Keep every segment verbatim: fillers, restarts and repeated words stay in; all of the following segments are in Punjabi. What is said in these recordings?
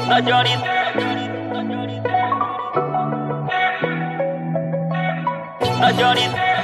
ਨਾ ਜਾਣੀ ਨਾ ਜਾਣੀ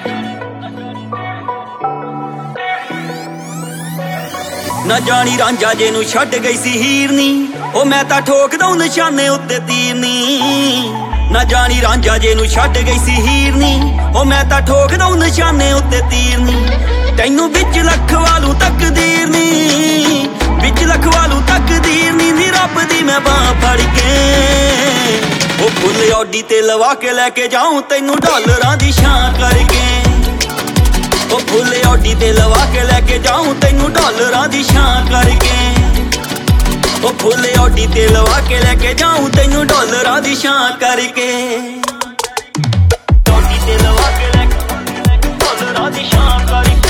ਨਾ ਜਾਣੀ ਰਾਂਝਾ ਜੇ ਨੂੰ ਛੱਡ ਗਈ ਸੀ ਹੀਰਨੀ, ਉਹ ਮੈਂ ਤਾਂ ਠੋਕਦਾ ਨਿਸ਼ਾਨੇ ਉੱਤੇ ਤੀਰਨੀ। ਨਾ ਜਾਣੀ ਰਾਂਝਾ ਜੇ ਨੂੰ ਛੱਡ ਗਈ ਸੀ ਹੀਰਨੀ, ਉਹ ਮੈਂ ਤਾਂ ਠੋਕਦਾ ਨਿਸ਼ਾਨੇ ਉੱਤੇ ਤੀਰਨੀ। ਤੈਨੂੰ ਵਿੱਚ ਲੱਖ ਵਾਲੂ ਤਕਦੀਰ ਨੀ, ਵਿੱਚ ਲੱਖ ਵਾਲੂ ਤਕਦੀਰ ਨੀ, ਨੀ ਰੱਬ ਦੀ ਮੈਂ ਬਾਂਹ ਫੜ ਕੇ। ਉਹ ਫੁੱਲ ਔਡੀ ਤੇ ਲਵਾ ਕੇ ਲੈ ਕੇ ਜਾਊਂ ਤੈਨੂੰ ਡਾਲਰਾਂ ਦੀ ਛਾਂ ਕਰਕੇ। ਉਹ ਫੁੱਲ ਔਡੀ ਤੇ ਲਵਾ ਕੇ ਲੈ ਕੇ ਜਾਊਂ ਤੈਨੂੰ ਡਾਲਰਾਂ ਦੀ ਛਾਂ ਕਰਕੇ। ਉਹ ਫੁੱਲ ਔਡੀ ਤੇ ਲਵਾ ਕੇ ਲੈ ਕੇ ਜਾਊਂ ਤੈਨੂੰ ਡਾਲਰਾਂ ਦੀ ਛਾਂ ਕਰਕੇ। ਔਡੀ ਤੇ ਲਵਾ ਕੇ ਲੈ ਕੇ ਡਾਲਰਾਂ ਦੀ ਛਾਂ ਕਰਕੇ।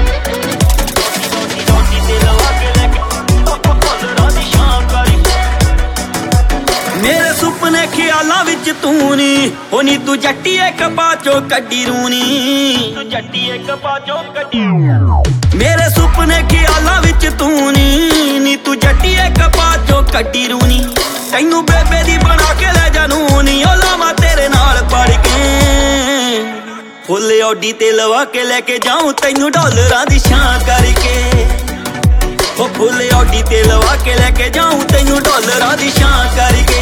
ਔਡੀ ਤੇ ਲਵਾ ਕੇ ਲੈ ਕੇ ਡਾਲਰਾਂ ਦੀ ਛਾਂ ਕਰਕੇ। ਮੇਰੇ ਸੁਪਨੇ ਖਿਆਲਾਂ ਵਿੱਚ ਤੂੰ ਨੀ, ਉਹ ਨੀ ਤੂੰ ਜੱਟੀਏ ਕਪਾਹ ਚੋਂ ਕੱਢੀ ਰੂਣੀ। ਤੂੰ ਜੱਟੀਏ ਕਪਾਹ ਚੋਂ ਕੱਢੀ। ਮੇਰੇ ਸੁਪਨੇ ਖਿਆਲਾਂ ਵਿੱਚ ਤੂੰ ਨੀ, ਨੀ ਤੂੰ ਜੱਟੀਏ ਕਪਾਹ ਚੋਂ ਕੱਢੀ ਰੂਣੀ। ਤੈਨੂੰ ਬੇਬੇ ਦੀ ਬਣਾ ਕੇ ਲੈ ਜਾਨੂੰ ਨੀ, ਉਹ ਲਾਵਾਂ ਤੇਰੇ ਨਾਲ ਪੜ ਕੇ। ਫੁੱਲ ਔਡੀ ਤੇ ਲਵਾ ਕੇ ਲੈ ਕੇ ਜਾਊਂ ਤੈਨੂੰ ਡਾਲਰਾਂ ਦੀ ਛਾਂ ਕਰਕੇ। ਉਹ ਫੁੱਲ ਔਡੀ ਤੇ ਲਵਾ ਕੇ ਲੈ ਕੇ ਜਾਊਂ ਤੈਨੂੰ ਡਾਲਰਾਂ ਦੀ ਛਾਂ ਕਰਕੇ।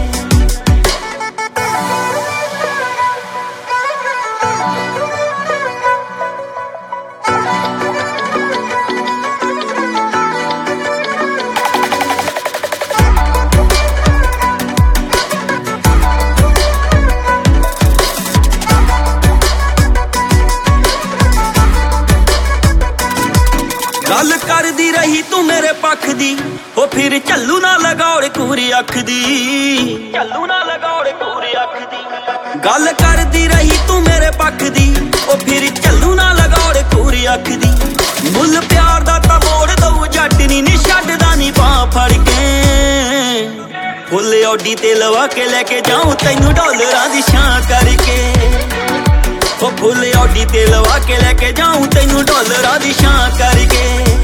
ਗੱਲ ਕਰਦੀ ਰਹੀ ਤੂੰ ਮੇਰੇ ਪੱਖ ਦੀ, ਉਹ ਫਿਰ ਝੱਲੂ ਨਾ ਲਗਾਉੜ ਕੂਰੀ ਅੱਖ ਦੀ। ਝੱਲੂ ਨਾ ਲਗਾਉੜ ਕੂਰੀ ਅੱਖ ਦੀ। ਗੱਲ ਕਰਦੀ ਰਹੀ ਤੂੰ ਮੇਰੇ ਪੱਖ ਦੀ, ਉਹ ਫਿਰ ਝੱਲੂ ਨਾ ਲਗਾਉੜ ਕੂਰੀ ਅੱਖ ਦੀ। ਮੁੱਲ ਪਿਆਰ ਦਾ ਤਾਂ ਮੋੜ ਦਊ ਜੱਟ ਨੀ, ਨੀ ਛੱਡਦਾ ਨੀ ਬਾਂਹ ਫੜ ਕੇ। ਫੁੱਲ ਔਡੀ ਤੇ ਲਵਾ ਕੇ ਲੈ ਕੇ ਜਾਊਂ ਤੈਨੂੰ ਡਾਲਰਾਂ ਦੀ ਛਾਂ ਕਰਕੇ। ਉਹ ਫੁੱਲ ਔਡੀ ਤੇ ਲਵਾ ਕੇ ਲੈ ਕੇ ਜਾਊਂ ਤੈਨੂੰ ਡਾਲਰਾਂ ਦੀ ਛਾਂ ਕਰਕੇ।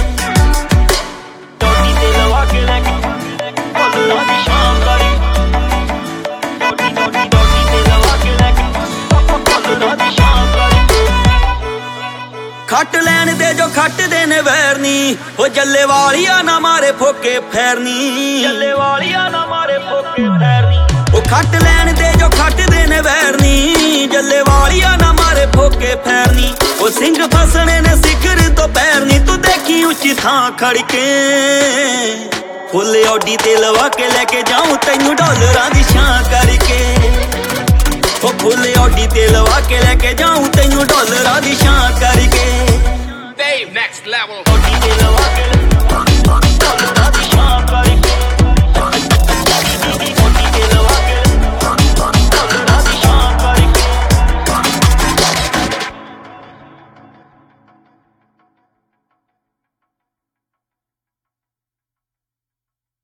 ਔਡੀ ਤੇ ਲਵਾ ਕੇ ਲੈ ਕੇ ਡਾਲਰਾਂ ਦੀ ਛਾਂ ਕਰਕੇ। ਔਡੀ ਔਡੀ ਔਡੀ ਤੇ ਲਵਾ ਕੇ ਲੈ ਕੇ ਡਾਲਰਾਂ ਦੀ ਛਾਂ ਕਰਕੇ। ਖੱਟ ਲੈਣ ਦੇ ਜੋ ਖੱਟ ਦੇ ਨੇ ਵੈਰਨੀ, ਉਹ ਜੱਲੇ ਵਾਲੀਆ ਨਾ ਮਾਰੇ ਫੋਕੇ ਫੈਰਨੀ। ਜੱਲੇ ਵਾਲੀਆ ਨਾ ਮਾਰੇ ਫੋਕੇ ਫੈਰਨੀ। ਉਹ ਖੱਟ ਲੈਣ ਦੇ ਜੋ ਖੱਟ ਦੇ ਨੇ ਵੈਰਨੀ, ਜੱਲੇ ਵਾਲੀਆ ਨਾ ਮਾਰੇ ਫੋਕੇ ਫੈਰਨੀ। ਉਹ ਸਿੰਘ ਫਸਣੇ ਨੇ ਸਿਖਰ ਤੋਂ ਪੈਰਨੀ, ਤੂੰ ਦੇਖੀ ਉੱਚੀ ਥਾਂ ਖੜ ਕੇ। ਫੁੱਲ ਔਡੀ ਤੇ ਲਵਾ ਕੇ ਲੈ ਕੇ ਜਾਊਂ ਤੈਨੂੰ ਡਾਲਰਾਂ ਦੀ ਛਾਂ ਕਰਕੇ। ਉਹ ਫੁੱਲ ਔਡੀ ਤੇ ਲਵਾ ਕੇ ਲੈ ਕੇ ਜਾਊਂ